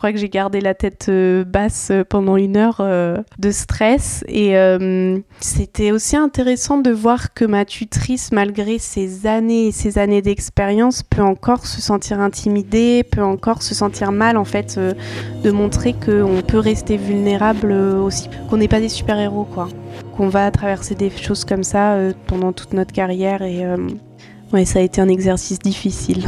crois que j'ai gardé la tête basse pendant 1 heure de stress. Et c'était aussi intéressant de voir que ma tutrice, malgré ses années et ses années d'expérience, peut encore se sentir intimidée, peut encore se sentir mal, en fait, de montrer qu'on peut rester vulnérable aussi, qu'on n'est pas des super-héros, quoi. Qu'on va traverser des choses comme ça pendant toute notre carrière. Et ouais, ça a été un exercice difficile.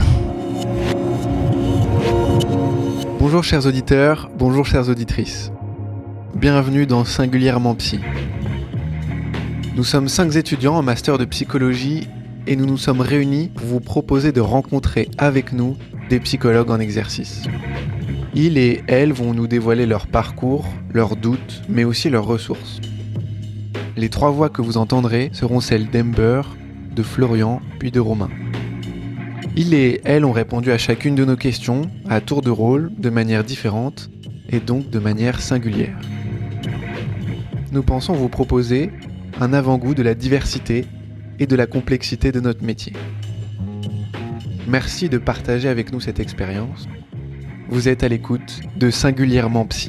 Bonjour chers auditeurs, bonjour chères auditrices. Bienvenue dans Singulièrement Psy. Nous sommes 5 étudiants en master de psychologie et nous nous sommes réunis pour vous proposer de rencontrer avec nous des psychologues en exercice. Ils et elles vont nous dévoiler leur parcours, leurs doutes, mais aussi leurs ressources. Les 3 voix que vous entendrez seront celles d'Ember, de Florian, puis de Romain. Ils et elles ont répondu à chacune de nos questions, à tour de rôle, de manière différente, et donc de manière singulière. Nous pensons vous proposer un avant-goût de la diversité et de la complexité de notre métier. Merci de partager avec nous cette expérience. Vous êtes à l'écoute de Singulièrement Psy.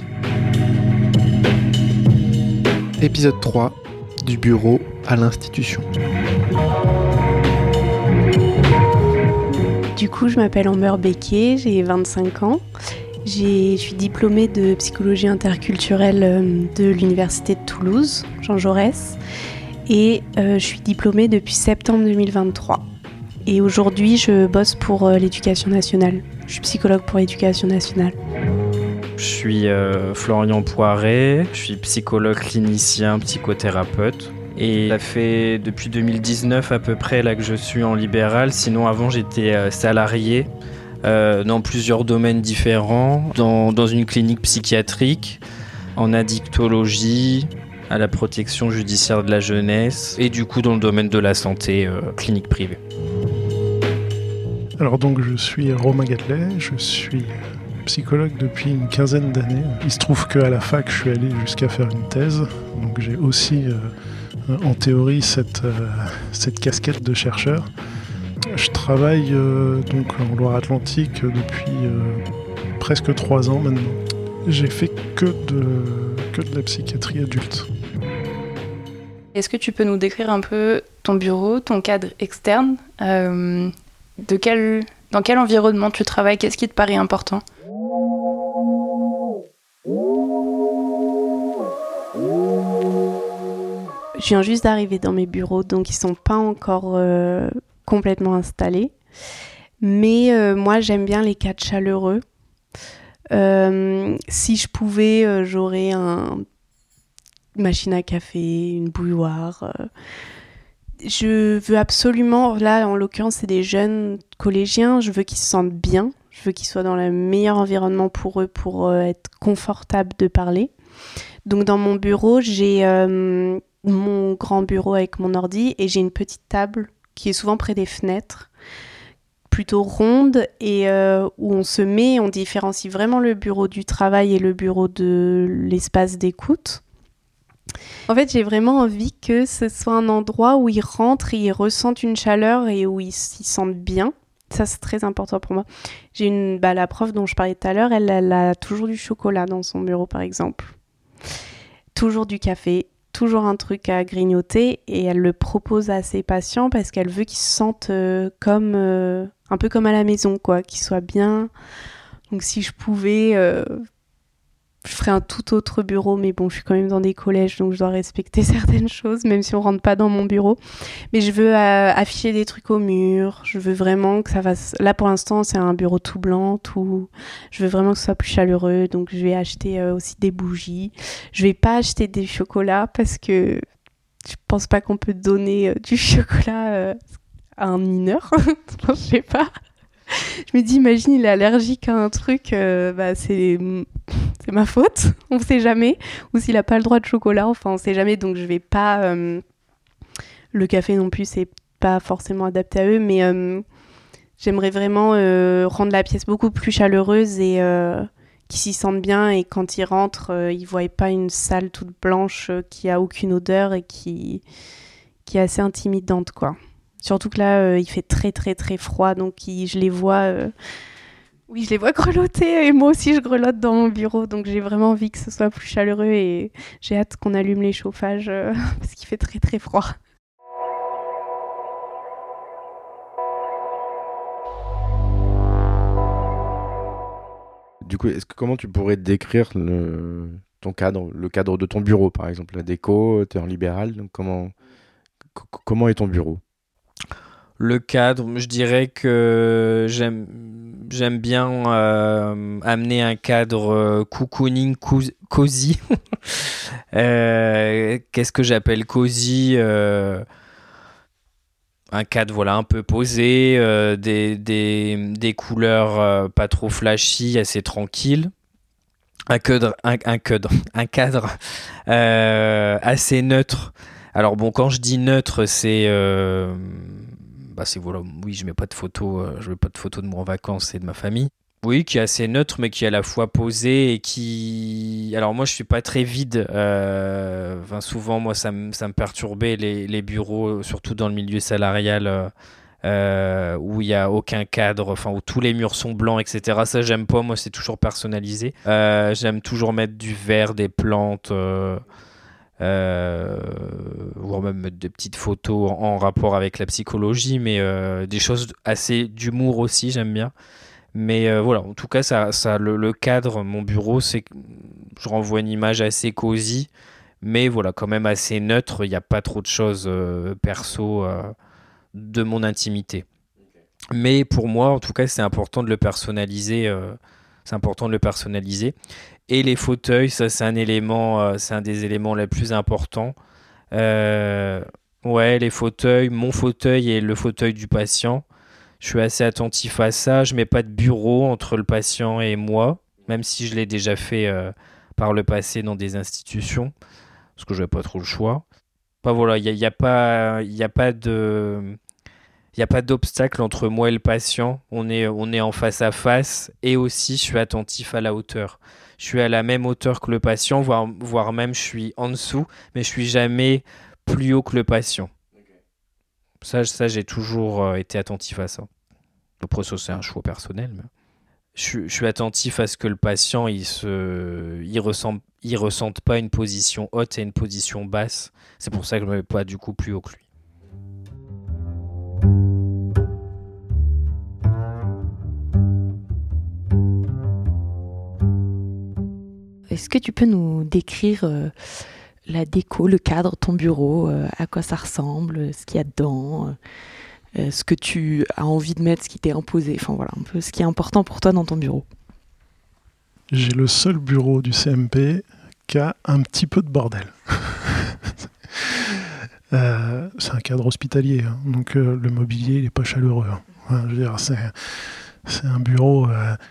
Épisode 3, du bureau à l'institution. Du coup, je m'appelle Amber Becquet, j'ai 25 ans. Je suis diplômée de psychologie interculturelle de l'Université de Toulouse, Jean Jaurès. Et je suis diplômée depuis septembre 2023. Et aujourd'hui, je bosse pour l'éducation nationale. Je suis psychologue pour l'éducation nationale. Je suis Florian Poiret, je suis psychologue clinicien, psychothérapeute. Et ça fait depuis 2019 à peu près là que je suis en libéral. Sinon avant j'étais salarié dans plusieurs domaines différents, dans une clinique psychiatrique, en addictologie, à la protection judiciaire de la jeunesse et du coup dans le domaine de la santé, clinique privée. Alors donc je suis Romain Gatelet, je suis psychologue depuis une 15aine d'années. Il se trouve qu'à la fac je suis allé jusqu'à faire une thèse, donc j'ai aussi en théorie cette casquette de chercheur. Je travaille donc en Loire-Atlantique depuis presque 3 ans maintenant. J'ai fait que de la psychiatrie adulte. Est-ce que tu peux nous décrire un peu ton bureau, ton cadre externe, dans quel environnement tu travailles, qu'est-ce qui te paraît important ? Je viens juste d'arriver dans mes bureaux, donc ils sont pas encore complètement installés. Mais moi, j'aime bien les cadres chaleureux. Si je pouvais, j'aurais une machine à café, une bouilloire. Je veux absolument, là en l'occurrence, c'est des jeunes collégiens, je veux qu'ils se sentent bien. Je veux qu'ils soient dans le meilleur environnement pour eux, pour être confortables de parler. Donc dans mon bureau, j'ai mon grand bureau avec mon ordi et j'ai une petite table qui est souvent près des fenêtres, plutôt ronde et où on se met, on différencie vraiment le bureau du travail et le bureau de l'espace d'écoute. En fait, j'ai vraiment envie que ce soit un endroit où ils rentrent et ils ressentent une chaleur et où ils s'y sentent bien. Ça, c'est très important pour moi. J'ai la prof dont je parlais tout à l'heure, elle a toujours du chocolat dans son bureau, par exemple. Toujours du café, toujours un truc à grignoter et elle le propose à ses patients parce qu'elle veut qu'ils se sentent comme un peu comme à la maison, quoi, qu'ils soient bien. Donc si je pouvais, je ferais un tout autre bureau, mais bon, je suis quand même dans des collèges, donc je dois respecter certaines choses, même si on rentre pas dans mon bureau. Mais je veux afficher des trucs au mur, je veux vraiment que ça fasse... Là, pour l'instant, c'est un bureau tout blanc, je veux vraiment que ce soit plus chaleureux, donc je vais acheter aussi des bougies. Je vais pas acheter des chocolats, parce que je pense pas qu'on peut donner du chocolat à un mineur. Je sais pas. Je me dis, imagine, il est allergique à un truc, c'est ma faute, on sait jamais. Ou s'il a pas le droit de chocolat, enfin, on sait jamais. Donc, je vais pas... le café non plus, c'est pas forcément adapté à eux, mais j'aimerais vraiment rendre la pièce beaucoup plus chaleureuse et qu'ils s'y sentent bien. Et quand ils rentrent, ils voient pas une salle toute blanche qui a aucune odeur et qui est assez intimidante, quoi. Surtout que là, il fait très très très froid, donc je les vois Oui, je les vois grelotter et moi aussi je grelotte dans mon bureau, donc j'ai vraiment envie que ce soit plus chaleureux et j'ai hâte qu'on allume les chauffages parce qu'il fait très très froid. Du coup, comment tu pourrais décrire ton cadre, le cadre de ton bureau, par exemple, la déco, tu es en libéral, donc comment est ton bureau? Le cadre, je dirais que j'aime bien amener un cadre cocooning cosy. Qu'est-ce que j'appelle cosy? Un cadre un peu posé, des couleurs pas trop flashy, assez tranquille. Un cadre assez neutre. Alors bon, quand je dis neutre, c'est oui, je mets pas de photos de moi en vacances et de ma famille. Oui, qui est assez neutre, mais qui est à la fois posé et qui. Alors moi, je suis pas très vide. Souvent, moi, ça me perturbait les bureaux, surtout dans le milieu salarial, où il y a aucun cadre, où tous les murs sont blancs, etc. Ça, j'aime pas. Moi, c'est toujours personnalisé. J'aime toujours mettre du vert, des plantes. Voire même mettre des petites photos en rapport avec la psychologie, mais des choses assez d'humour aussi, j'aime bien. Mais en tout cas, le cadre, mon bureau, c'est que je renvoie une image assez cosy, mais quand même assez neutre. Il n'y a pas trop de choses perso de mon intimité. Mais pour moi, en tout cas, c'est important de le personnaliser. Et les fauteuils, ça, c'est un des éléments les plus importants. Les fauteuils, mon fauteuil et le fauteuil du patient. Je suis assez attentif à ça. Je mets pas de bureau entre le patient et moi, même si je l'ai déjà fait par le passé dans des institutions, parce que je n'avais pas trop le choix. Il y a pas d'obstacle entre moi et le patient. On est en face à face, et aussi je suis attentif à la hauteur. Je suis à la même hauteur que le patient, voire même je suis en dessous, mais je suis jamais plus haut que le patient. Ça, j'ai toujours été attentif à ça. Après, ça, c'est un choix personnel. Mais je suis attentif à ce que le patient, il ressente pas une position haute et une position basse. C'est pour ça que je me mets pas du coup plus haut que lui. Est-ce que tu peux nous décrire la déco, le cadre, ton bureau, à quoi ça ressemble, ce qu'il y a dedans, ce que tu as envie de mettre, ce qui t'est imposé, un peu ce qui est important pour toi dans ton bureau? J'ai le seul bureau du CMP qui a un petit peu de bordel. C'est un cadre hospitalier, hein, donc le mobilier il n'est pas chaleureux. Hein. Je veux dire, c'est un bureau,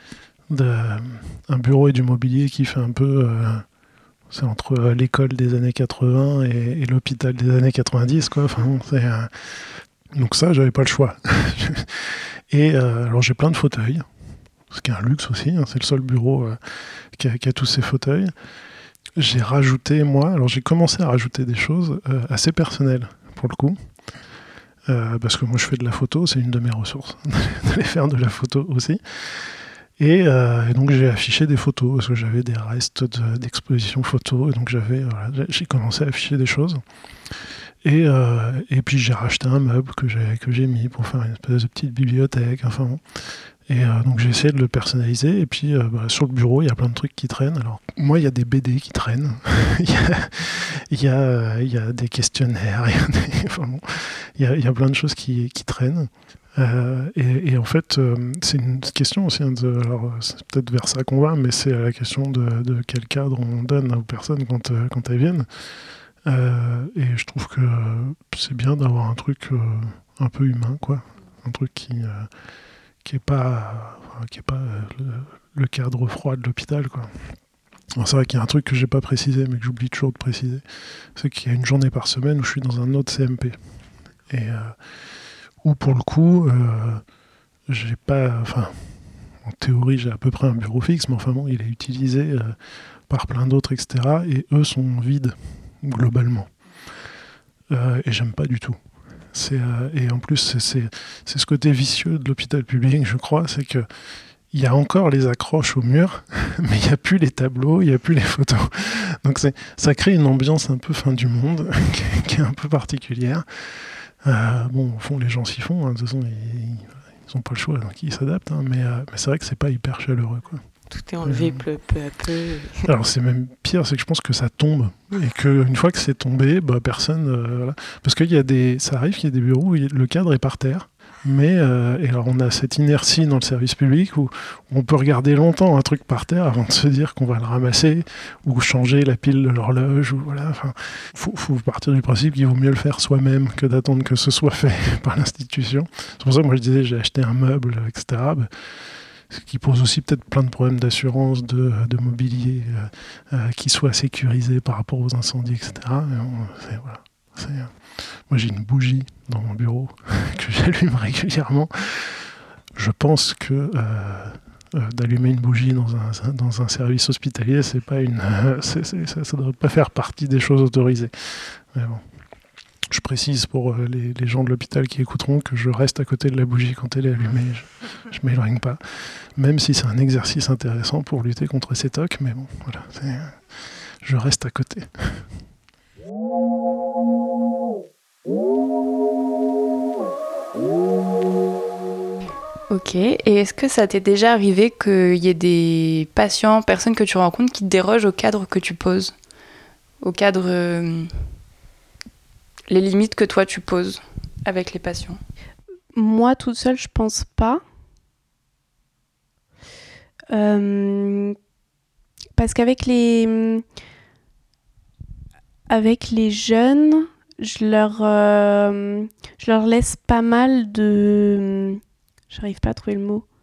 un bureau et du mobilier qui fait un peu... c'est entre l'école des années 80 et l'hôpital des années 90, quoi. Donc ça, j'avais pas le choix. Et alors j'ai plein de fauteuils, ce qui est un luxe aussi, hein, c'est le seul bureau qui a tous ces fauteuils. J'ai commencé à rajouter des choses assez personnelles, pour le coup. Parce que moi je fais de la photo, c'est une de mes ressources, d'aller faire de la photo aussi. Et donc j'ai affiché des photos, parce que j'avais des restes d'exposition photo, et donc j'ai commencé à afficher des choses. Et puis j'ai racheté un meuble que j'ai mis pour faire une espèce de petite bibliothèque, Et donc j'ai essayé de le personnaliser, et puis sur le bureau il y a plein de trucs qui traînent. Alors moi il y a des BD qui traînent, il y a des questionnaires, il y a plein de choses qui traînent. Et en fait c'est une question aussi, alors c'est peut-être vers ça qu'on va, mais c'est la question de quel cadre on donne aux personnes quand elles viennent. Et je trouve que c'est bien d'avoir un truc un peu humain, quoi, un truc qui est pas le cadre froid de l'hôpital, quoi. Alors c'est vrai qu'il y a un truc que j'ai pas précisé, mais que j'oublie toujours de préciser, c'est qu'il y a une journée par semaine où je suis dans un autre CMP, et où pour le coup j'ai pas, en théorie j'ai à peu près un bureau fixe, mais il est utilisé par plein d'autres, etc., et eux sont vides globalement, et j'aime pas du tout. Et en plus c'est ce côté vicieux de l'hôpital public, je crois, c'est que il y a encore les accroches au mur, mais il n'y a plus les tableaux, il n'y a plus les photos. Donc ça crée une ambiance un peu fin du monde, qui est un peu particulière. Bon, au fond, les gens s'y font, hein. De toute façon, ils n'ont pas le choix, donc ils s'adaptent, hein. Mais c'est vrai que c'est pas hyper chaleureux, quoi. Tout est enlevé peu à peu. Alors c'est même pire, c'est que je pense que ça tombe, et qu'une fois que c'est tombé, personne... voilà. Parce qu'il y a ça arrive qu'il y ait des bureaux où le cadre est par terre. Mais et alors on a cette inertie dans le service public où on peut regarder longtemps un truc par terre avant de se dire qu'on va le ramasser ou changer la pile de l'horloge. Ou voilà. Enfin, faut partir du principe qu'il vaut mieux le faire soi-même que d'attendre que ce soit fait par l'institution. C'est pour ça que moi je disais j'ai acheté un meuble, etc. Ce qui pose aussi peut-être plein de problèmes d'assurance, de mobilier qui soit sécurisé par rapport aux incendies, etc. Et voilà. Moi j'ai une bougie dans mon bureau que j'allume régulièrement. Je pense que d'allumer une bougie dans un service hospitalier, c'est pas ça devrait pas faire partie des choses autorisées. Mais bon. Je précise pour les gens de l'hôpital qui écouteront que je reste à côté de la bougie quand elle est allumée. Je ne m'éloigne pas, même si c'est un exercice intéressant pour lutter contre ces tocs. Mais bon, voilà, je reste à côté. Ok, et est-ce que ça t'est déjà arrivé qu'il y ait des patients, personnes que tu rencontres qui te dérogent au cadre que tu poses, au cadre, les limites que toi tu poses avec les patients? Moi, toute seule, je pense pas. Parce qu'avec les jeunes, je leur laisse pas mal de... J'arrive pas à trouver le mot.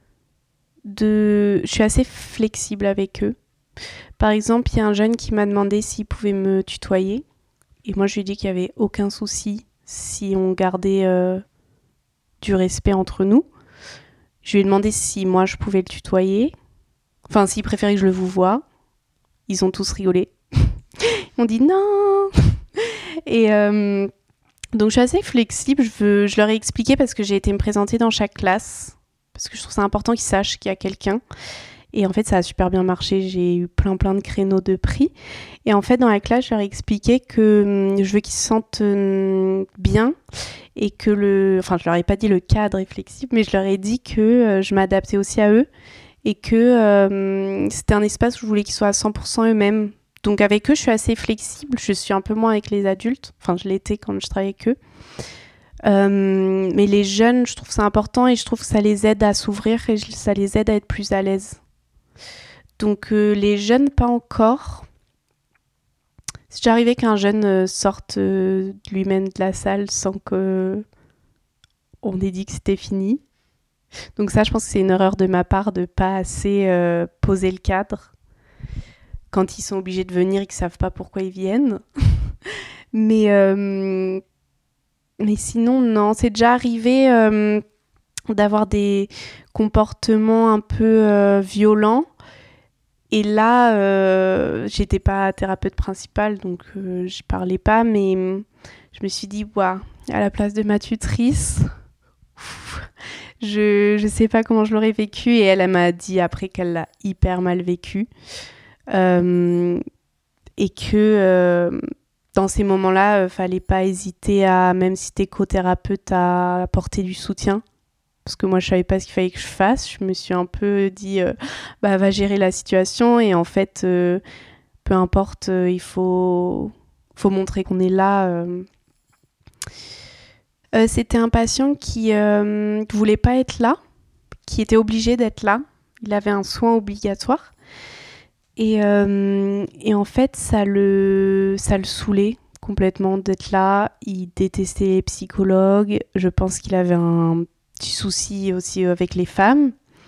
Je suis assez flexible avec eux. Par exemple, il y a un jeune qui m'a demandé s'il pouvait me tutoyer. Et moi, je lui ai dit qu'il n'y avait aucun souci si on gardait du respect entre nous. Je lui ai demandé si moi, je pouvais le tutoyer. Enfin, s'il préférait que je le vouvoie. Ils ont tous rigolé. Ils m'ont dit non. Et donc, je suis assez flexible. Je leur ai expliqué parce que j'ai été me présenter dans chaque classe. Parce que je trouve ça important qu'ils sachent qu'il y a quelqu'un. Et en fait, ça a super bien marché. J'ai eu plein de créneaux de prix. Et en fait, dans la classe, je leur ai expliqué que je veux qu'ils se sentent bien. Et que Enfin, je leur ai pas dit le cadre est flexible, mais je leur ai dit que je m'adaptais aussi à eux. Et que c'était un espace où je voulais qu'ils soient à 100% eux-mêmes. Donc avec eux, je suis assez flexible. Je suis un peu moins avec les adultes. Enfin, je l'étais quand je travaillais avec eux. Mais les jeunes, je trouve ça important et je trouve que ça les aide à s'ouvrir et ça les aide à être plus à l'aise. Donc les jeunes, pas encore. C'est déjà arrivé qu'un jeune sorte lui-même de la salle sans qu'on ait dit que c'était fini. Donc ça, je pense que c'est une erreur de ma part de ne pas assez poser le cadre quand ils sont obligés de venir et qu'ils ne savent pas pourquoi ils viennent. Mais sinon, non. C'est déjà arrivé d'avoir des comportements un peu violents. Et là, j'étais pas thérapeute principale, donc je parlais pas, mais je me suis dit, à la place de ma tutrice, je sais pas comment je l'aurais vécu. Et elle m'a dit après qu'elle l'a hyper mal vécu. Et que dans ces moments-là, fallait pas hésiter à, même si t'es co-thérapeute, à apporter du soutien. Parce que moi, je savais pas ce qu'il fallait que je fasse. Je me suis un peu dit, va gérer la situation. Et en fait, peu importe, il faut montrer qu'on est là. C'était un patient qui voulait pas être là, qui était obligé d'être là. Il avait un soin obligatoire. Et en fait, ça le saoulait complètement d'être là. Il détestait les psychologues. Je pense qu'il avait un petit souci aussi avec les femmes.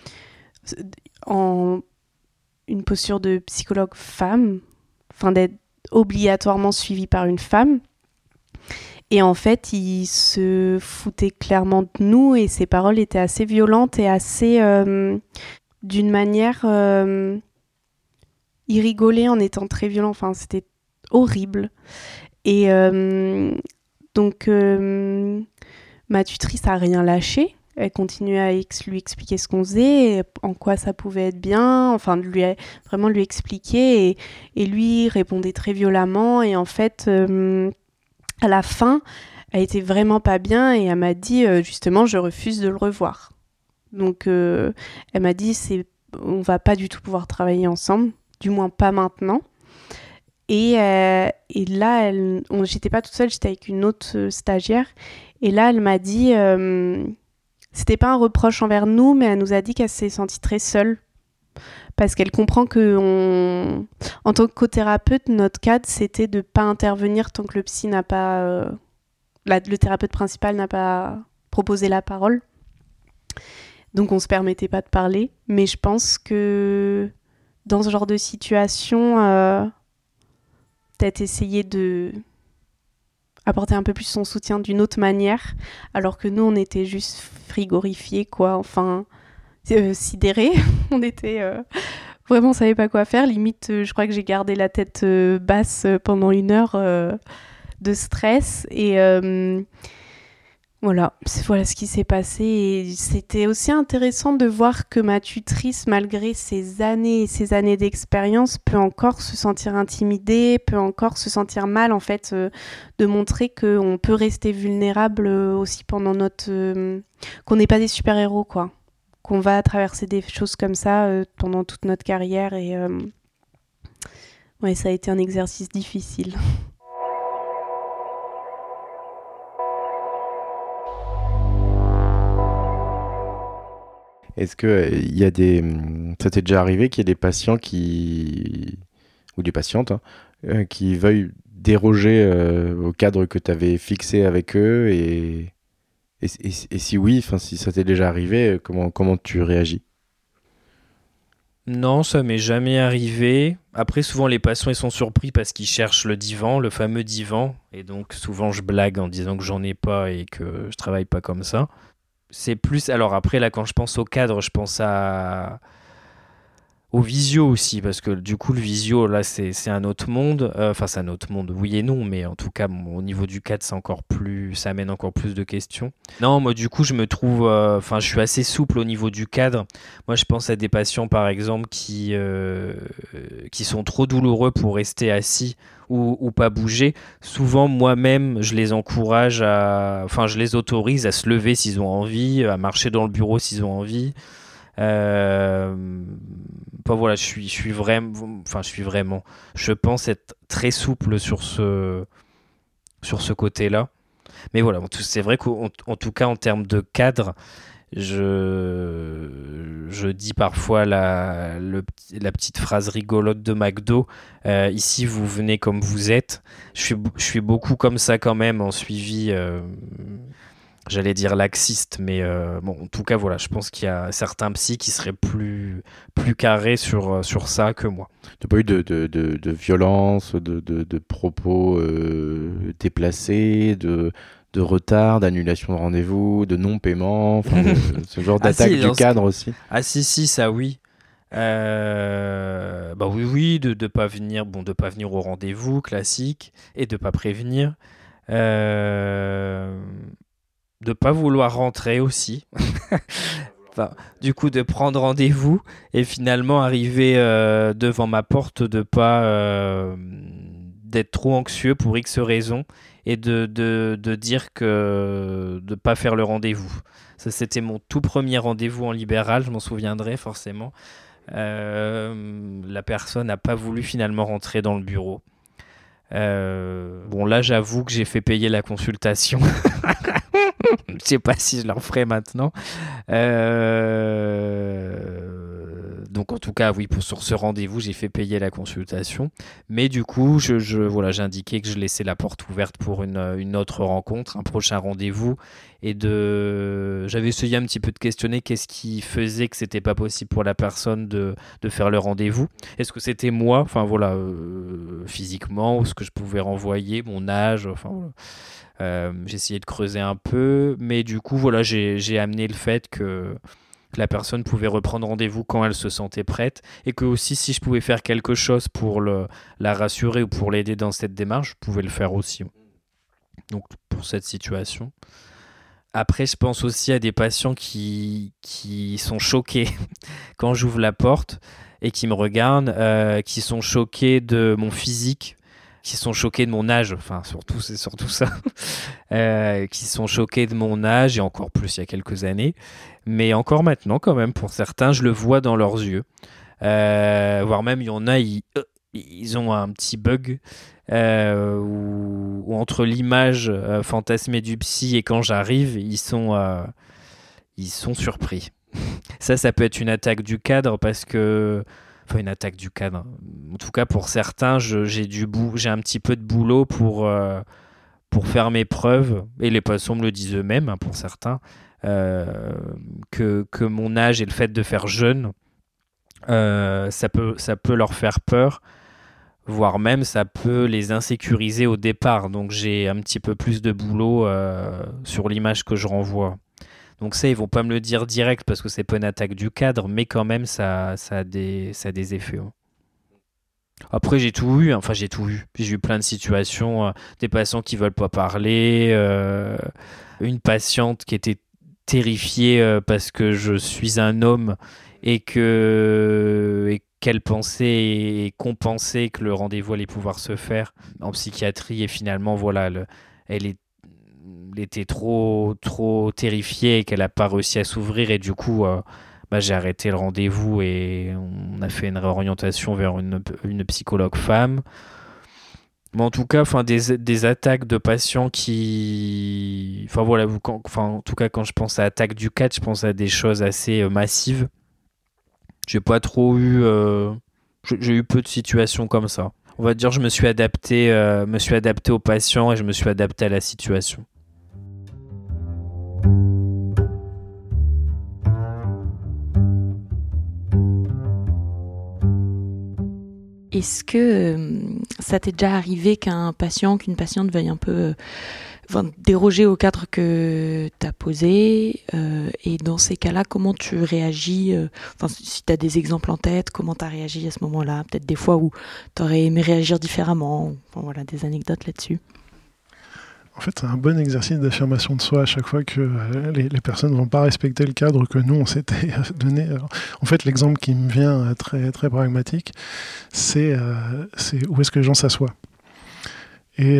En une posture de psychologue femme, enfin d'être obligatoirement suivi par une femme. Et en fait, il se foutait clairement de nous et ses paroles étaient assez violentes et assez... d'une manière... il rigolait en étant très violent. Enfin, c'était horrible. Et donc, ma tutrice a rien lâché. Elle continuait à lui expliquer ce qu'on faisait, et en quoi ça pouvait être bien, enfin vraiment lui expliquer, et lui répondait très violemment, et en fait, à la fin, elle était vraiment pas bien, et elle m'a dit, justement, je refuse de le revoir. Donc, elle m'a dit, on va pas du tout pouvoir travailler ensemble, du moins pas maintenant. Et là, j'étais pas toute seule, j'étais avec une autre stagiaire. Et là, elle m'a dit, c'était pas un reproche envers nous, mais elle nous a dit qu'elle s'est sentie très seule. Parce qu'elle comprend que, en tant que co-thérapeute, notre cadre, c'était de pas intervenir tant que le psy n'a pas... le thérapeute principal n'a pas proposé la parole. Donc, on se permettait pas de parler. Mais je pense que dans ce genre de situation... peut-être essayer de apporter un peu plus son soutien d'une autre manière, alors que nous, on était juste frigorifiés, quoi, enfin, sidérés. On était... vraiment, on savait pas quoi faire. Limite, je crois que j'ai gardé la tête basse pendant 1 heure de stress. Et voilà ce qui s'est passé. Et c'était aussi intéressant de voir que ma tutrice, malgré ses années et ses années d'expérience, peut encore se sentir intimidée, peut encore se sentir mal, en fait, de montrer qu'on peut rester vulnérable aussi pendant qu'on n'est pas des super-héros, quoi. Qu'on va traverser des choses comme ça pendant toute notre carrière. Et ouais, ça a été un exercice difficile. Est-ce que il y a ça t'est déjà arrivé qu'il y ait des patients ou des patientes qui veuillent déroger au cadre que tu avais fixé avec eux et si oui, si ça t'est déjà arrivé, comment tu réagis? Non, ça m'est jamais arrivé. Après, souvent, les patients ils sont surpris parce qu'ils cherchent le divan, le fameux divan. Et donc, souvent, je blague en disant que j'en ai pas et que je travaille pas comme ça. C'est plus... Alors après, là, quand je pense au cadre, je pense au visio aussi, parce que du coup, le visio, là, c'est un autre monde. Enfin, c'est un autre monde, oui et non, mais en tout cas, au niveau du cadre, ça amène encore plus de questions. Non, moi, du coup, je me trouve... je suis assez souple au niveau du cadre. Moi, je pense à des patients, par exemple, qui sont trop douloureux pour rester assis ou pas bouger. Souvent, moi-même, je les encourage je les autorise à se lever s'ils ont envie, à marcher dans le bureau s'ils ont envie. Voilà, je pense être très souple sur ce côté-là. Mais voilà, c'est vrai qu'en tout cas, en termes de cadre, je dis parfois la petite phrase rigolote de McDo. Ici, vous venez comme vous êtes. Je suis beaucoup comme ça quand même en suivi. J'allais dire laxiste, mais en tout cas, voilà, je pense qu'il y a certains psys qui seraient plus carrés sur ça que moi. Tu n'as pas eu de violence, de propos déplacés, de retard, d'annulation de rendez-vous, de non-paiement, ce genre d'attaque du cadre aussi? Ah si, ça oui. Oui, de pas venir, de pas venir au rendez-vous classique et de pas prévenir. De pas vouloir rentrer aussi. Du coup, de prendre rendez-vous et finalement arriver devant ma porte, d'être trop anxieux pour X raisons et de dire que de pas faire le rendez-vous. Ça, c'était mon tout premier rendez-vous en libéral, je m'en souviendrai forcément. La personne n'a pas voulu finalement rentrer dans le bureau. Là, j'avoue que j'ai fait payer la consultation. Je sais pas si je l'en ferai maintenant. Donc en tout cas, oui, sur ce rendez-vous, j'ai fait payer la consultation. Mais du coup, j'ai indiqué que je laissais la porte ouverte pour une autre rencontre, un prochain rendez-vous. Et j'avais essayé un petit peu de questionner qu'est-ce qui faisait que c'était pas possible pour la personne de faire le rendez-vous. Est-ce que c'était moi, physiquement, ou ce que je pouvais renvoyer, mon âge, j'ai essayé de creuser un peu, mais du coup, voilà, j'ai amené le fait que la personne pouvait reprendre rendez-vous quand elle se sentait prête, et que aussi, si je pouvais faire quelque chose pour la rassurer ou pour l'aider dans cette démarche, je pouvais le faire aussi. Donc, pour cette situation. Après, je pense aussi à des patients qui sont choqués quand j'ouvre la porte et qui me regardent, qui sont choqués de mon physique, qui sont choqués de mon âge, enfin surtout c'est surtout ça, qui sont choqués de mon âge et encore plus il y a quelques années, mais encore maintenant quand même pour certains je le vois dans leurs yeux, voire même il y en a ils ont un petit bug où entre l'image fantasmée du psy et quand j'arrive ils sont surpris. Ça peut être une attaque du cadre parce que enfin une attaque du cadre. En tout cas, pour certains, j'ai un petit peu de boulot pour faire mes preuves. Et les patients me le disent eux-mêmes, hein, pour certains, que mon âge et le fait de faire jeune, ça peut leur faire peur, voire même ça peut les insécuriser au départ. Donc j'ai un petit peu plus de boulot sur l'image que je renvoie. Donc ça, ils vont pas me le dire direct parce que c'est pas une attaque du cadre, mais quand même, ça a des effets. Hein. Après, j'ai tout eu. J'ai eu plein de situations, des patients qui veulent pas parler, une patiente qui était terrifiée parce que je suis un homme et qu'elle pensait et qu'on pensait que le rendez-vous allait pouvoir se faire en psychiatrie et finalement, voilà, elle était trop terrifiée et qu'elle n'a pas réussi à s'ouvrir et du coup j'ai arrêté le rendez-vous et on a fait une réorientation vers une psychologue femme. Mais en tout cas, des attaques de patients qui... en tout cas, quand je pense à attaque du cadre, je pense à des choses assez massives. J'ai pas trop eu... j'ai eu peu de situations comme ça. On va dire je me suis adapté aux patients et je me suis adapté à la situation. Est-ce que ça t'est déjà arrivé qu'une patiente veuille un peu déroger au cadre que tu as posé et dans ces cas-là, comment tu réagis si tu as des exemples en tête, comment tu as réagi à ce moment-là? Peut-être des fois où tu aurais aimé réagir différemment, des anecdotes là-dessus. En fait, c'est un bon exercice d'affirmation de soi à chaque fois que les personnes ne vont pas respecter le cadre que nous, on s'était donné. Alors, en fait, l'exemple qui me vient très, très pragmatique, c'est où est-ce que les gens s'assoient. Et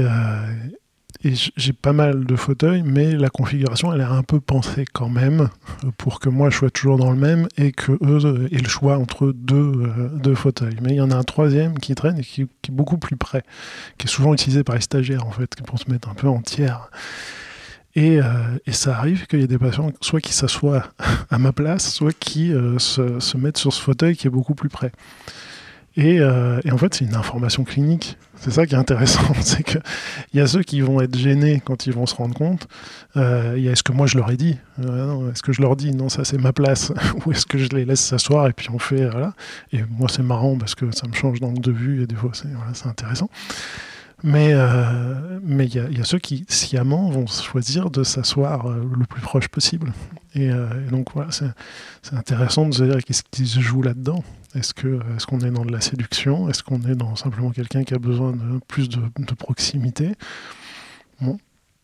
j'ai pas mal de fauteuils, mais la configuration, elle est un peu pensée quand même pour que moi, je sois toujours dans le même et qu'eux aient le choix entre deux fauteuils. Mais il y en a un troisième qui traîne et qui est beaucoup plus près, qui est souvent utilisé par les stagiaires, en fait, pour se mettre un peu en tiers. Et ça arrive qu'il y ait des patients, soit qui s'assoient à ma place, soit qui se mettent sur ce fauteuil qui est beaucoup plus près. Et en fait, c'est une information clinique. C'est ça qui est intéressant, c'est qu'il y a ceux qui vont être gênés quand ils vont se rendre compte. Il y a est-ce que moi je leur ai dit est-ce que je leur dis non, ça c'est ma place, ou est-ce que je les laisse s'asseoir et puis on fait voilà. Et moi c'est marrant parce que ça me change d'angle de vue et des fois c'est intéressant. Mais il y a ceux qui sciemment vont choisir de s'asseoir le plus proche possible. Et donc voilà, c'est intéressant de se dire qu'est-ce qui se joue là-dedans. Est-ce qu'on est dans de la séduction? Est-ce qu'on est dans simplement quelqu'un qui a besoin de plus de proximité? Bon.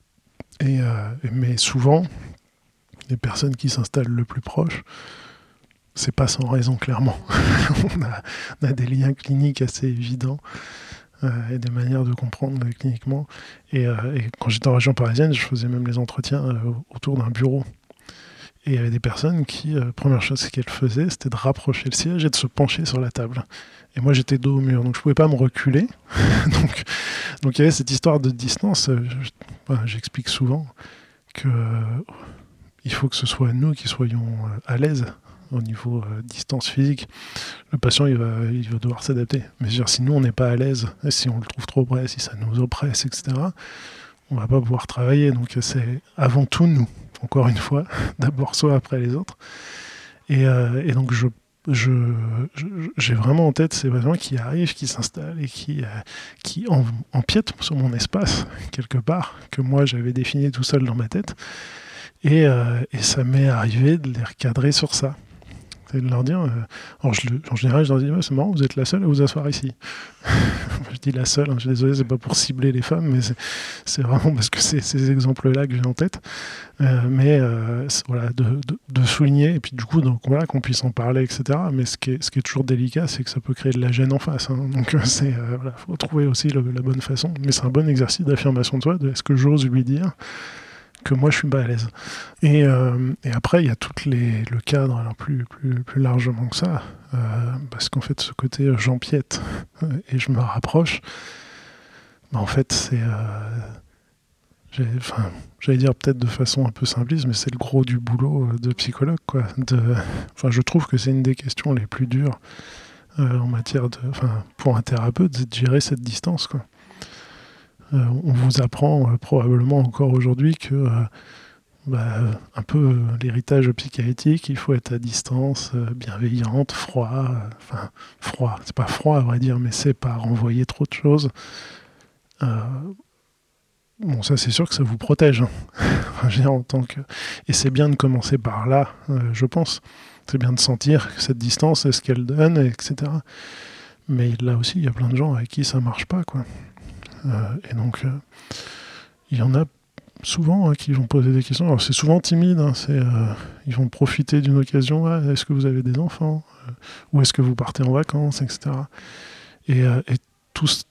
Mais souvent, les personnes qui s'installent le plus proche, c'est pas sans raison, clairement. on a des liens cliniques assez évidents. Et des manières de comprendre cliniquement. Et quand j'étais en région parisienne, je faisais même les entretiens autour d'un bureau. Et il y avait des personnes qui, première chose qu'elles faisaient, c'était de rapprocher le siège et de se pencher sur la table. Et moi, j'étais dos au mur, donc je ne pouvais pas me reculer. donc il y avait cette histoire de distance. J'explique souvent qu'il faut que ce soit nous qui soyons à l'aise au niveau distance physique. Le patient, il va devoir s'adapter. Mais si nous, on n'est pas à l'aise, si on le trouve trop près, si ça nous oppresse, etc., on ne va pas pouvoir travailler. Donc c'est avant tout nous, encore une fois, d'abord soi, après les autres. Et donc j'ai vraiment en tête ces patients qui arrivent, qui s'installent et qui empiètent sur mon espace, quelque part, que moi, j'avais défini tout seul dans ma tête. Et ça m'est arrivé de les recadrer sur ça. C'est de leur dire... en général, je leur dis, c'est marrant, vous êtes la seule à vous asseoir ici. Je dis la seule, je suis désolé, c'est pas pour cibler les femmes, mais c'est vraiment parce que c'est ces exemples-là que j'ai en tête. Voilà, de souligner, et puis du coup, donc, voilà, qu'on puisse en parler, etc. Mais ce qui est toujours délicat, c'est que ça peut créer de la gêne en face. Hein. Donc voilà, faut trouver aussi la bonne façon. Mais c'est un bon exercice d'affirmation de soi, de est-ce que j'ose lui dire que moi je suis pas à l'aise. Et après il y a le cadre alors plus largement que ça, parce qu'en fait ce côté j'empiète et je me rapproche, en fait c'est j'allais dire peut-être de façon un peu simpliste, mais c'est le gros du boulot de psychologue, quoi. Je trouve que c'est une des questions les plus dures en matière pour un thérapeute, c'est de gérer cette distance, quoi. On vous apprend probablement encore aujourd'hui que un peu l'héritage psychanalytique, il faut être à distance, bienveillante, froid, c'est pas froid à vrai dire, mais c'est pas renvoyer trop de choses. Bon, ça c'est sûr que ça vous protège, hein. Et c'est bien de commencer par là, je pense. C'est bien de sentir que cette distance est ce qu'elle donne, etc. Mais là aussi, il y a plein de gens avec qui ça marche pas, quoi. Et donc, il y en a souvent qui vont poser des questions. Alors, c'est souvent timide. Hein, ils vont profiter d'une occasion. Est-ce que vous avez des enfants ou est-ce que vous partez en vacances, etc. Et tout ce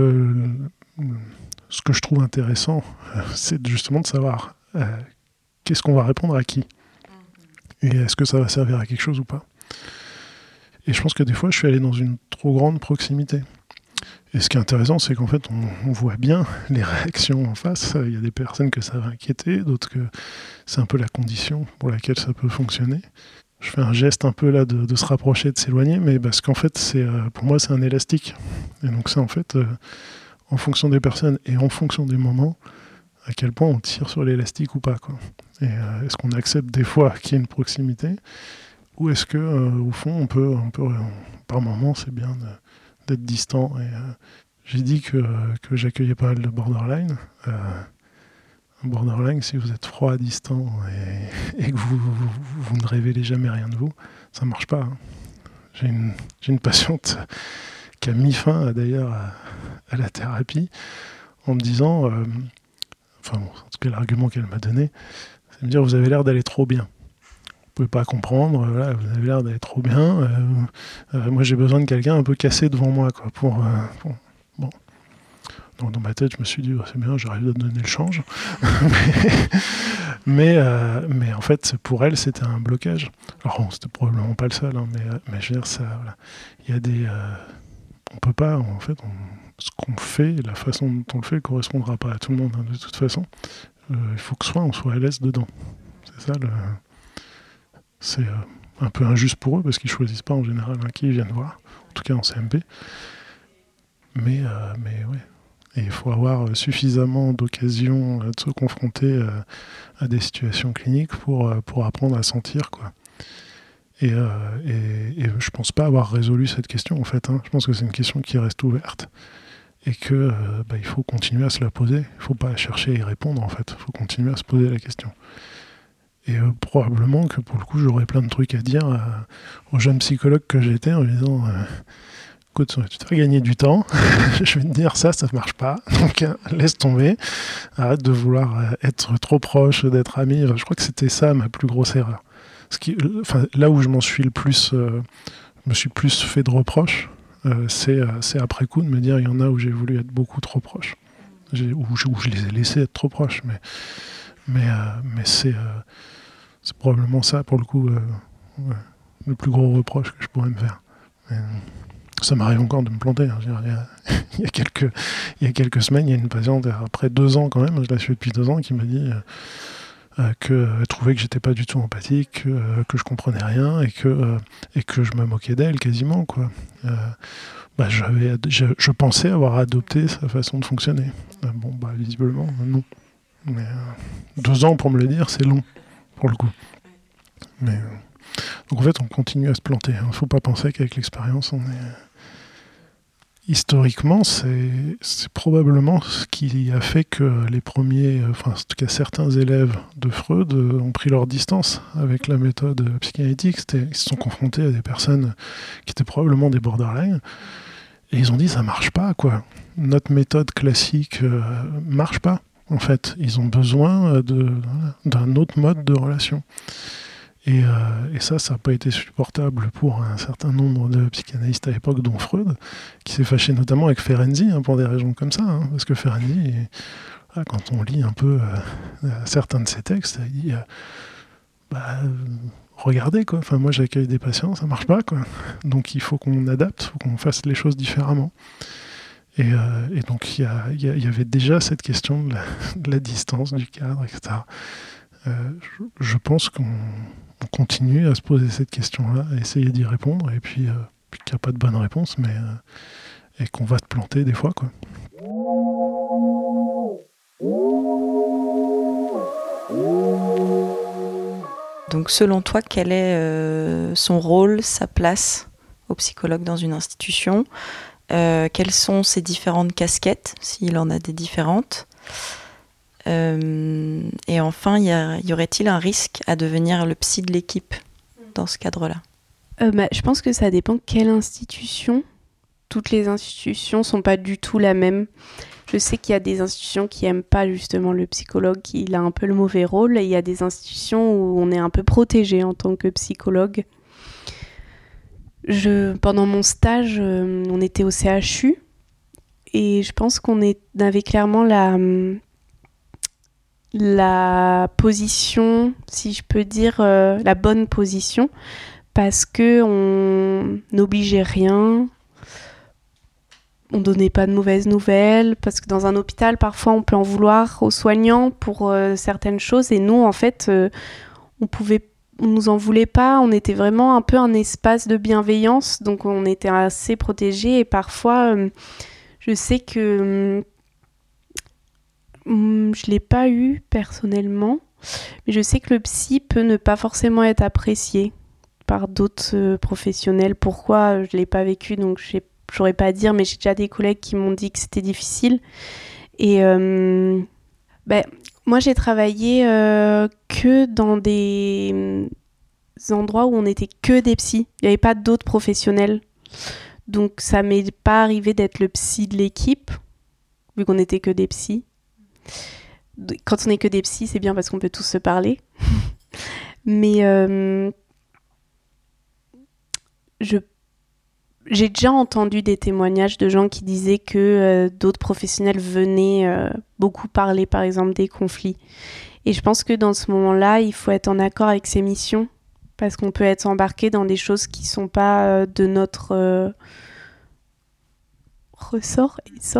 que je trouve intéressant, c'est justement de savoir qu'est-ce qu'on va répondre à qui. Et est-ce que ça va servir à quelque chose ou pas. Et je pense que des fois, je suis allé dans une trop grande proximité. Et ce qui est intéressant, c'est qu'en fait, on voit bien les réactions en face. Il y a des personnes que ça va inquiéter, d'autres que c'est un peu la condition pour laquelle ça peut fonctionner. Je fais un geste un peu là de se rapprocher, de s'éloigner, mais parce qu'en fait, pour moi, c'est un élastique. Et donc ça, en fait, en fonction des personnes et en fonction des moments, à quel point on tire sur l'élastique ou pas, quoi. Et est-ce qu'on accepte des fois qu'il y ait une proximité, ou est-ce que, au fond, on peut par moment, c'est bien d'être distant. Et j'ai dit que j'accueillais pas mal de borderline. Un borderline, si vous êtes froid, distant et que vous ne révélez jamais rien de vous, ça marche pas. Hein. J'ai une patiente qui a mis fin d'ailleurs à la thérapie en me disant, en tout cas l'argument qu'elle m'a donné, c'est de me dire vous avez l'air d'aller trop bien. Vous pouvez pas comprendre, voilà, vous avez l'air d'aller trop bien. Moi, j'ai besoin de quelqu'un un peu cassé devant moi, quoi. Bon. Donc, dans ma tête, je me suis dit, c'est bien, j'arrive à donner le change. mais en fait, pour elle, c'était un blocage. Alors, bon, c'était probablement pas le seul, hein, mais je veux dire, ça, voilà. Il y a des, on peut pas, en fait, ce qu'on fait, la façon dont on le fait, correspondra pas à tout le monde, hein, de toute façon. Il faut que on soit à l'aise dedans. C'est ça c'est un peu injuste pour eux parce qu'ils choisissent pas en général qui ils viennent voir, en tout cas en CMP. Mais ouais. Et il faut avoir suffisamment d'occasions de se confronter à des situations cliniques pour apprendre à sentir, quoi. Et je pense pas avoir résolu cette question en fait. Hein. Je pense que c'est une question qui reste ouverte et que il faut continuer à se la poser. Il faut pas chercher à y répondre en fait. Il faut continuer à se poser la question. Et probablement que pour le coup, j'aurais plein de trucs à dire aux jeunes psychologues que j'étais en lui disant écoute, tu te fais gagner du temps, je vais te dire ça marche pas, donc laisse tomber, arrête de vouloir être trop proche, d'être ami. Je crois que c'était ça ma plus grosse erreur. Là où je m'en suis me suis plus fait de reproches, c'est après coup de me dire il y en a où j'ai voulu être beaucoup trop proche, où je les ai laissés être trop proches, mais c'est probablement ça, pour le coup, le plus gros reproche que je pourrais me faire. Ça m'arrive encore de me planter. Hein. Il y a quelques semaines, il y a une patiente, après 2 ans quand même, je la suis depuis 2 ans, qui m'a dit qu'elle trouvait que j'étais pas du tout empathique, que je comprenais rien et que je me moquais d'elle quasiment, quoi. Je pensais avoir adopté sa façon de fonctionner. Visiblement, non. Mais 2 ans pour me le dire, c'est long, pour le coup. Mais, donc en fait, on continue à se planter. Il ne faut pas penser qu'avec l'expérience, Historiquement, c'est probablement ce qui a fait que les premiers, enfin en tout cas certains élèves de Freud ont pris leur distance avec la méthode psychanalytique. Ils se sont confrontés à des personnes qui étaient probablement des borderline et ils ont dit ça marche pas quoi. Notre méthode classique marche pas. En fait, ils ont besoin d'un autre mode de relation. Et ça n'a pas été supportable pour un certain nombre de psychanalystes à l'époque, dont Freud, qui s'est fâché notamment avec Ferenczi, pour des raisons comme ça. Parce que Ferenczi, quand on lit un peu certains de ses textes, il dit regardez, quoi. Enfin, moi, j'accueille des patients, ça marche pas, quoi. Donc, il faut qu'on adapte, il faut qu'on fasse les choses différemment. Et donc, il y avait déjà cette question de la distance, du cadre, etc. Je pense qu'on continue à se poser cette question-là, à essayer d'y répondre, et puis qu'il n'y a pas de bonne réponse, mais et qu'on va se planter des fois, quoi. Donc selon toi, quel est son rôle, sa place au psychologue dans une institution ? Quelles sont ses différentes casquettes, s'il en a des différentes ? Et enfin, y aurait-il un risque à devenir le psy de l'équipe dans ce cadre-là ? Je pense que ça dépend quelle institution. Toutes les institutions sont pas du tout la même. Je sais qu'il y a des institutions qui aiment pas justement le psychologue, il a un peu le mauvais rôle, et il y a des institutions où on est un peu protégé en tant que psychologue. Pendant mon stage, on était au CHU, et je pense qu'on avait clairement la position, si je peux dire, la bonne position, parce qu'on n'obligeait rien, on donnait pas de mauvaises nouvelles, parce que dans un hôpital, parfois, on peut en vouloir aux soignants pour certaines choses, et nous, en fait, on nous en voulait pas, on était vraiment un peu un espace de bienveillance, donc on était assez protégés, et parfois, je sais que je l'ai pas eu personnellement, mais je sais que le psy peut ne pas forcément être apprécié par d'autres professionnels. Pourquoi je l'ai pas vécu, donc je j'aurais pas à dire, mais j'ai déjà des collègues qui m'ont dit que c'était difficile. Et moi, j'ai travaillé que dans des endroits où on n'était que des psys. Il n'y avait pas d'autres professionnels. Donc, ça m'est pas arrivé d'être le psy de l'équipe, vu qu'on n'était que des psys. Quand on n'est que des psys, c'est bien parce qu'on peut tous se parler. Mais j'ai déjà entendu des témoignages de gens qui disaient que d'autres professionnels venaient beaucoup parler, par exemple, des conflits. Et je pense que dans ce moment-là, il faut être en accord avec ses missions, parce qu'on peut être embarqué dans des choses qui ne sont pas de notre ressort.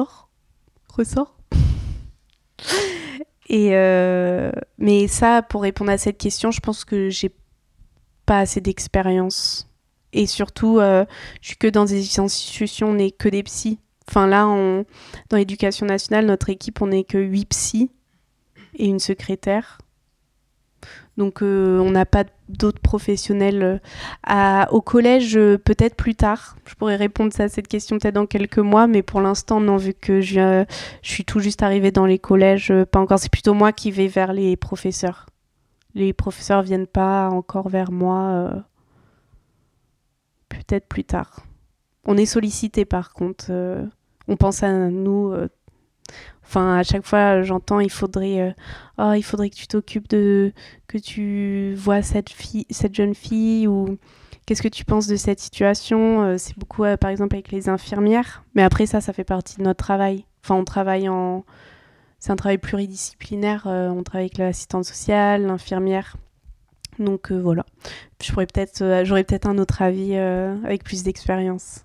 Et mais ça, pour répondre à cette question, je pense que j'ai pas assez d'expérience. Et surtout, je suis que dans des institutions, on n'est que des psys. Enfin là, dans l'éducation nationale, notre équipe, on n'est que 8 psys et une secrétaire. Donc on n'a pas d'autres professionnels. Au collège, peut-être plus tard. Je pourrais répondre à cette question peut-être dans quelques mois, mais pour l'instant, non, vu que je suis tout juste arrivée dans les collèges, pas encore. C'est plutôt moi qui vais vers les professeurs. Les professeurs viennent pas encore vers moi. Peut-être plus tard. On est sollicité par contre. On pense à nous. À chaque fois, j'entends il faudrait que tu t'occupes que tu vois cette jeune fille, ou qu'est-ce que tu penses de cette situation. C'est beaucoup, par exemple, avec les infirmières. Mais après, ça fait partie de notre travail. On travaille c'est un travail pluridisciplinaire. On travaille avec l'assistante sociale, l'infirmière. Donc voilà, j'aurais peut-être un autre avis avec plus d'expérience.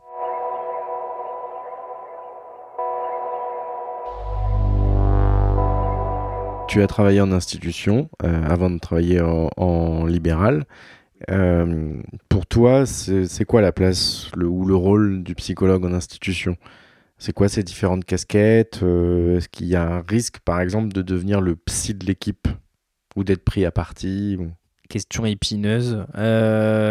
Tu as travaillé en institution avant de travailler en libéral. Pour toi, c'est quoi la place ou le rôle du psychologue en institution ? C'est quoi ces différentes casquettes ? Est-ce qu'il y a un risque, par exemple, de devenir le psy de l'équipe ou d'être pris à partie ?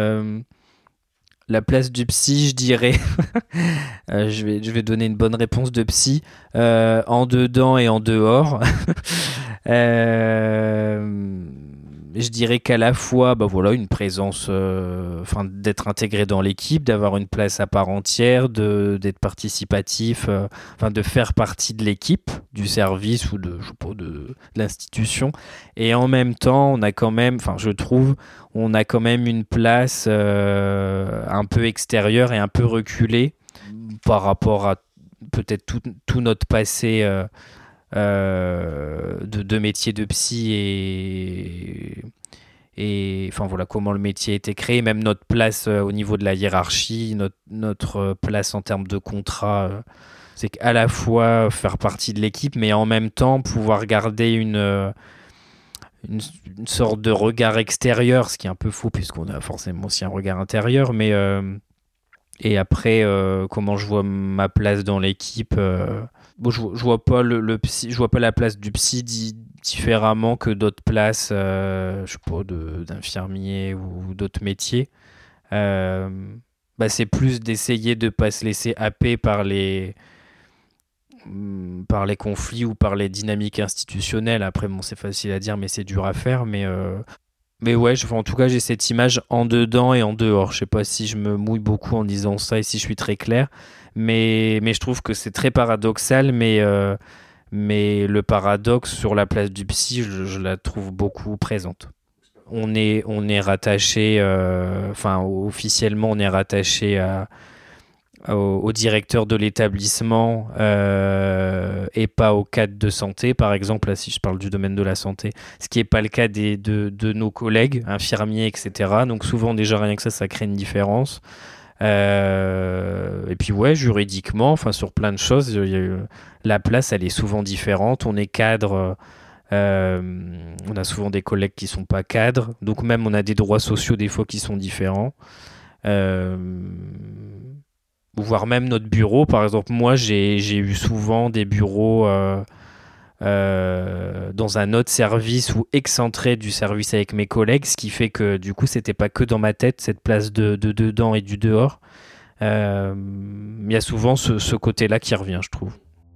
Question épineuse. La place du psy, je dirais. Je vais donner une bonne réponse de psy. En dedans et en dehors. Je dirais qu'à la fois, une présence, d'être intégré dans l'équipe, d'avoir une place à part entière, d'être participatif, de faire partie de l'équipe, du service ou de l'institution. Et en même temps, on a quand même, je trouve, on a quand même une place un peu extérieure et un peu reculée par rapport à peut-être tout notre passé de métier de psy et comment le métier a été créé, même notre place au niveau de la hiérarchie, notre place en termes de contrat, c'est qu'à la fois faire partie de l'équipe, mais en même temps pouvoir garder une sorte de regard extérieur, ce qui est un peu faux puisqu'on a forcément aussi un regard intérieur, mais et après comment je vois ma place dans l'équipe, je vois pas le psy, je vois pas la place du psy différemment que d'autres places, d'infirmiers ou d'autres métiers. C'est plus d'essayer de pas se laisser happer par les conflits ou par les dynamiques institutionnelles. Après, c'est facile à dire, mais c'est dur à faire. Mais ouais, en tout cas, j'ai cette image en dedans et en dehors. Je sais pas si je me mouille beaucoup en disant ça et si je suis très clair. Mais je trouve que c'est très paradoxal, mais le paradoxe sur la place du psy, je la trouve beaucoup présente. On est rattaché, officiellement, on est rattaché au directeur de l'établissement et pas au cadre de santé, par exemple, là, si je parle du domaine de la santé, ce qui n'est pas le cas de nos collègues, infirmiers, etc. Donc souvent, déjà, rien que ça crée une différence. Et puis juridiquement, sur plein de choses, la place elle est souvent différente. On est cadre, on a souvent des collègues qui sont pas cadres, donc même on a des droits sociaux des fois qui sont différents, voire même notre bureau. Par exemple, moi j'ai eu souvent des bureaux dans un autre service ou excentré du service avec mes collègues, ce qui fait que du coup c'était pas que dans ma tête cette place de dedans et du dehors. Il y a souvent ce côté-là qui revient, je trouve.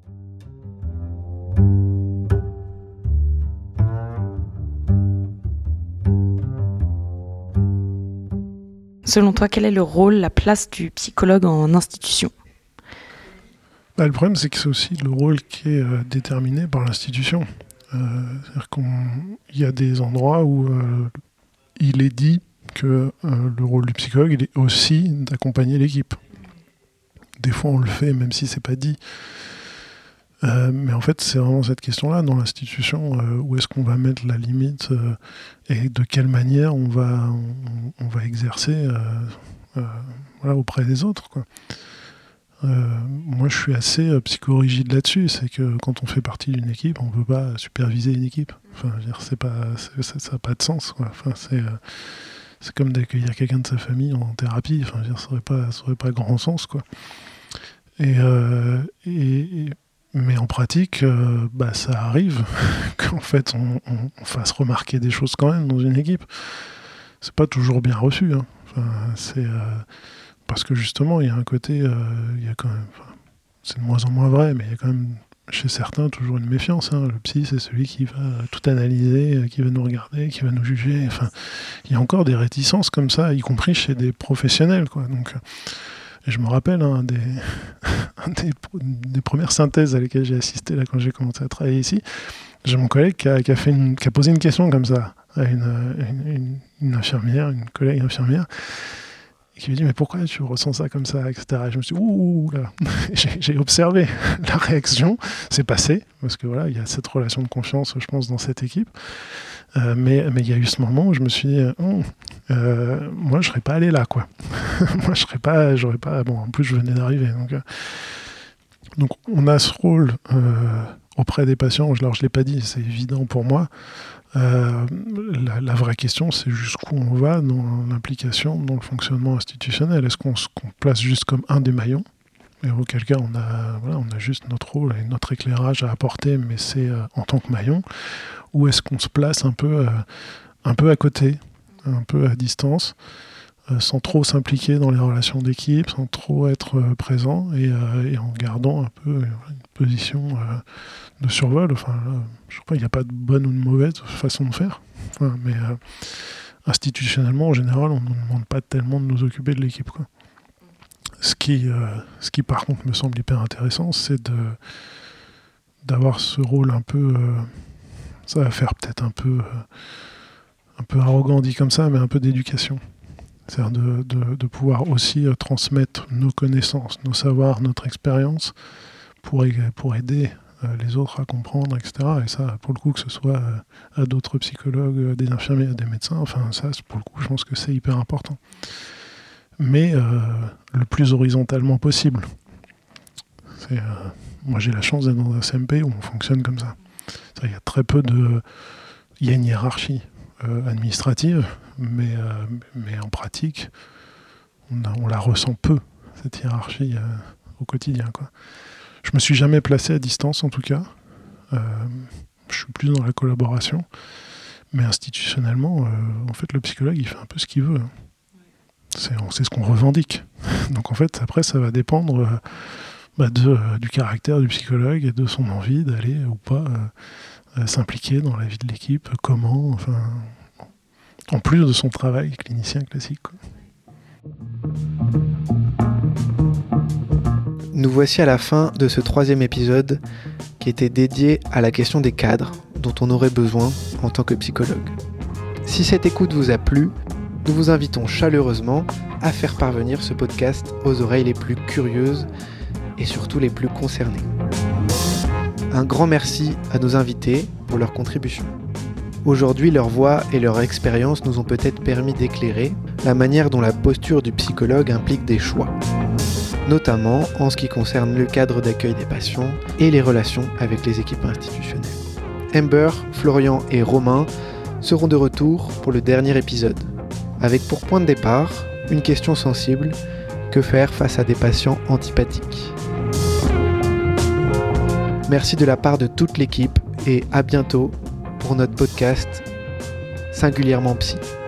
Selon toi, quel est le rôle, la place du psychologue en institution ? Le problème, c'est que c'est aussi le rôle qui est déterminé par l'institution. C'est-à-dire qu'il y a des endroits où il est dit que le rôle du psychologue, il est aussi d'accompagner l'équipe. Des fois, on le fait, même si c'est pas dit. Mais en fait, c'est vraiment cette question-là dans l'institution, où est-ce qu'on va mettre la limite et de quelle manière on va exercer auprès des autres, quoi. Moi, je suis assez psychorigide là-dessus. C'est que quand on fait partie d'une équipe, on ne peut pas superviser une équipe. Ça n'a pas de sens, quoi. C'est comme d'accueillir quelqu'un de sa famille en thérapie. Ça n'aurait pas grand sens, quoi. Mais en pratique, ça arrive qu'en fait, on fasse remarquer des choses quand même dans une équipe. C'est pas toujours bien reçu, hein. Parce que justement, il y a un côté, il y a quand même, c'est de moins en moins vrai, mais il y a quand même chez certains toujours une méfiance, hein. Le psy, c'est celui qui va tout analyser, qui va nous regarder, qui va nous juger. Il y a encore des réticences comme ça, y compris chez des professionnels, quoi. Donc, je me rappelle des premières synthèses à lesquelles j'ai assisté là, quand j'ai commencé à travailler ici. J'ai mon collègue qui a posé une question comme ça à une infirmière, une collègue infirmière, et qui lui dit « Mais pourquoi tu ressens ça comme ça ?» etc. Et je me suis dit « Ouh là !» J'ai observé la réaction, c'est passé, parce que voilà, il y a cette relation de confiance, je pense, dans cette équipe. Mais il y a eu ce moment où je me suis dit moi je serais pas allé là, quoi. Moi j'aurais pas. Bon, en plus je venais d'arriver, donc on a ce rôle auprès des patients. Alors je l'ai pas dit, c'est évident pour moi. La vraie question, c'est jusqu'où on va dans l'implication, dans le fonctionnement institutionnel. Est-ce qu'on se place juste comme un des maillons, et auquel cas on a juste notre rôle et notre éclairage à apporter, mais c'est en tant que maillon, ou est-ce qu'on se place un peu à côté, un peu à distance, sans trop s'impliquer dans les relations d'équipe, sans trop être présent et en gardant un peu une position de survol. Enfin, je crois qu'il n'y a pas de bonne ou de mauvaise façon de faire. Enfin, mais institutionnellement, en général, on ne nous demande pas tellement de nous occuper de l'équipe, quoi. Ce qui par contre me semble hyper intéressant, c'est d'avoir ce rôle un peu, ça va faire peut-être un peu arrogant dit comme ça, mais un peu d'éducation. C'est-à-dire de pouvoir aussi transmettre nos connaissances, nos savoirs, notre expérience pour aider les autres à comprendre, etc. Et ça, pour le coup, que ce soit à d'autres psychologues, des infirmiers, à des médecins, enfin ça, pour le coup, je pense que c'est hyper important. Mais le plus horizontalement possible. Moi, j'ai la chance d'être dans un CMP où on fonctionne comme ça. Il y a très peu de... Il y a une hiérarchie administrative, mais en pratique, on la ressent peu, cette hiérarchie au quotidien, quoi. Je me suis jamais placé à distance, en tout cas. Je suis plus dans la collaboration. Mais institutionnellement, en fait, le psychologue, il fait un peu ce qu'il veut. C'est ce qu'on revendique. Donc, en fait, après, ça va dépendre du caractère du psychologue et de son envie d'aller ou pas s'impliquer dans la vie de l'équipe, comment, enfin, en plus de son travail clinicien classique, quoi. Nous voici à la fin de ce 3e épisode qui était dédié à la question des cadres dont on aurait besoin en tant que psychologue. Si cette écoute vous a plu, nous vous invitons chaleureusement à faire parvenir ce podcast aux oreilles les plus curieuses et surtout les plus concernées. Un grand merci à nos invités pour leur contribution. Aujourd'hui, leur voix et leur expérience nous ont peut-être permis d'éclairer la manière dont la posture du psychologue implique des choix, notamment en ce qui concerne le cadre d'accueil des patients et les relations avec les équipes institutionnelles. Amber, Florian et Romain seront de retour pour le dernier épisode, avec pour point de départ une question sensible: que faire face à des patients antipathiques? Merci de la part de toute l'équipe et à bientôt pour notre podcast Singulièrement Psy.